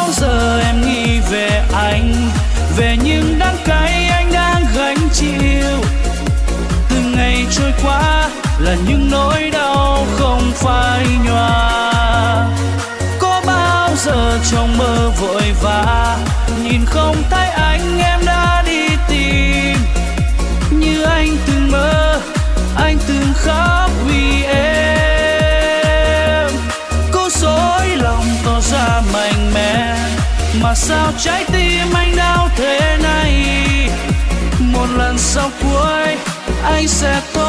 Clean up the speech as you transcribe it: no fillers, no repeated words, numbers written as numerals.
bao giờ em nghĩ về anh, về những đắng cay anh đang gánh chịu. Từng ngày trôi qua là những nỗi đau không phai nhòa. Có bao giờ trong mơ vội vã nhìn không thấy anh, em đã đi tìm. Như anh từng mơ, anh từng khóc vì em. Cố dối lòng tỏ ra mạnh mẽ, mà sao trái tim anh đau thế này. Một lần sau cuối anh sẽ tốt